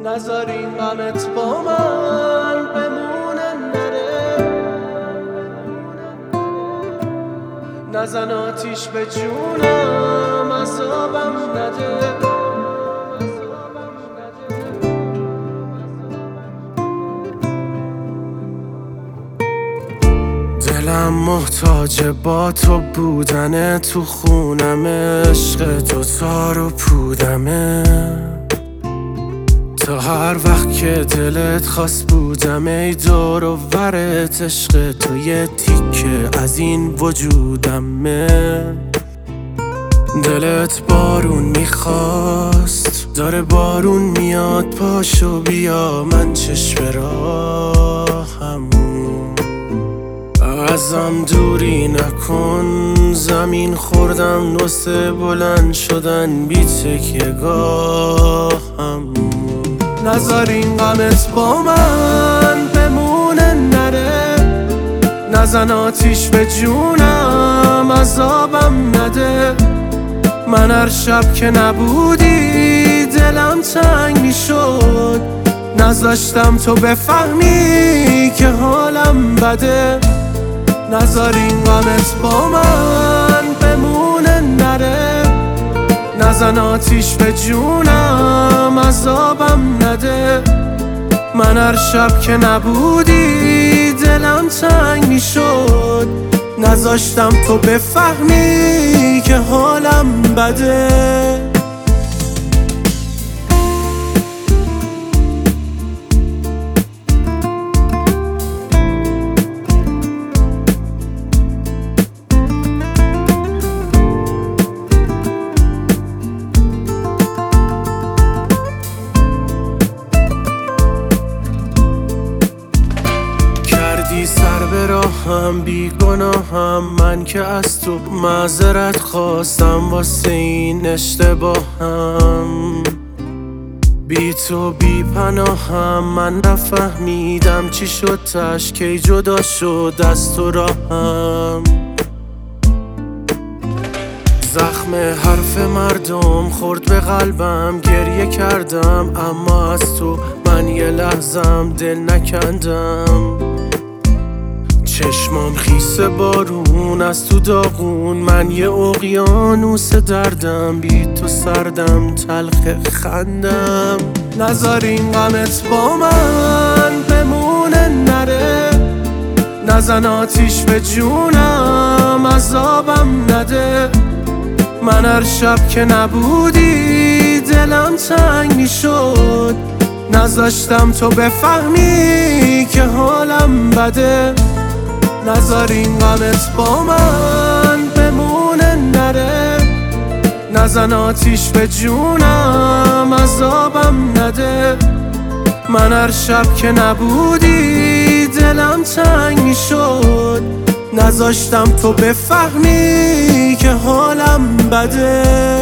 نذار این غمت با من بمونه نره، نزن آتیش به جونم عذابم نده. دلم محتاج با تو بودنه، تو خونم عشق تو تار و پودمه، تا هر وقت که دلت خواست بودم ای دور و ورت عشق تو یه تیکه از این وجودمه. دلت بارون میخواست داره بارون میاد، پاشو بیا من چشم راهم، ازم دوری نکن زمین خوردم واسه بلند شدن بی تکیه گاهم. نذار این غمت با من بمونه نره، نزن آتیش به جونم عذابم نده. من هر شب که نبودی دلم تنگ میشد، نذاشتم تو بفهمی که حالم بده. نذار این غمت با من بمونه نره، نزن آتیش به جونم عذابم نده. من هر شب که نبودی دلم تنگ میشد، نذاشتم تو بفهمی که حالم بده. سر به راهم بی گناهم، من که از تو معذرت خواستم واسه این اشتباهم. بی تو بی پناهم، من نفهمیدم چی شد تش کی جدا شد از تو راهم. زخم حرف مردم خورد به قلبم، گریه کردم اما از تو من یه لحظم دل نکندم. چشمام خیس بارون از تو داغون، من یه اقیانوس دردم بی تو سردم تلخ خندم. نذار این غمت با من بمونه نره، نزن آتیش به جونم عذابم نده. من هر شب که نبودی دلم تنگ میشد، نذاشتم تو بفهمی که حالم بده. نذار این غمت با من بمونه نره، نزن آتیش به جونم عذابم نده. من هر شب که نبودی دلم تنگ میشد، نذاشتم تو بفهمی که حالم بده.